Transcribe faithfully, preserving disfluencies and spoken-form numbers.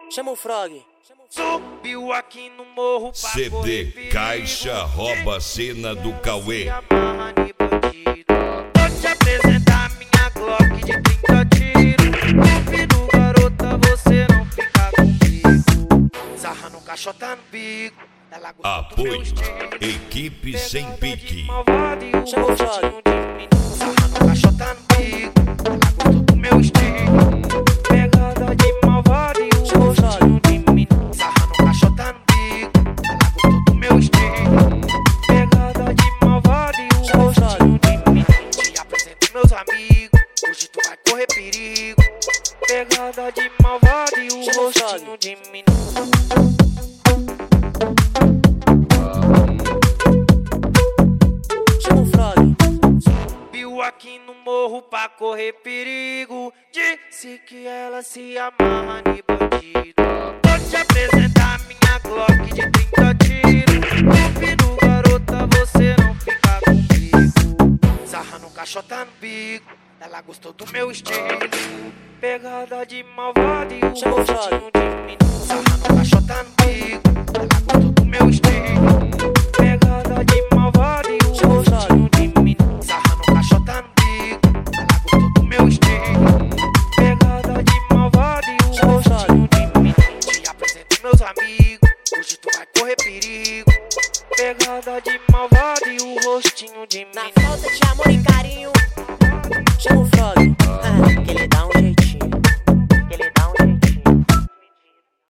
Chama o Frog. Subiu aqui no morro pra C D Caixa rouba a cena do Cauê. Vou te apresentar minha Glock de trinta tiros. Duvido, garota, você não fica comigo. Sarra no caixota no bico. Ela gosta do meu Apoio estilo. Equipe Sem Pique. Chama o Frog. Sarra no caixota no bico. Ela gosta do meu estilo. Pegada de malvado e o Chama o Frog. sarra no caixota no bico. Ela gostou do meu estilo. Pegada de malvado e o Chama o Frog. de mim. Te apresento meus amigos. Hoje tu vai correr perigo. Pegada de malvado e o Chama o Frog. rostinho de menino. Chama o Frog. Subiu aqui no morro pra correr perigo. Disse que ela se amarra de bandido. Vou te apresentar minha Glock de trinta tiros. Duvido, garota, você não fica comigo. Sarra no caixota no bico. Ela gostou do meu estilo. Pegada de malvado e o Chama o Frog. rostinho de menino. Sarra no caixota no bico. Ela gostou do meu estilo. Pegada de malvado e o Chama o Frog. rostinho de menino. Sarra no caixota no bico. Ela gostou do meu estilo. Pegada de malvado e o Chama o Frog. rostinho de menino. Te apresento meus amigos. Hoje tu vai correr perigo. Pegada de malvado e o rostinho de Na menino. falta de amor e carinho. Chama o Frog. Ah, que ele dá um jeitinho.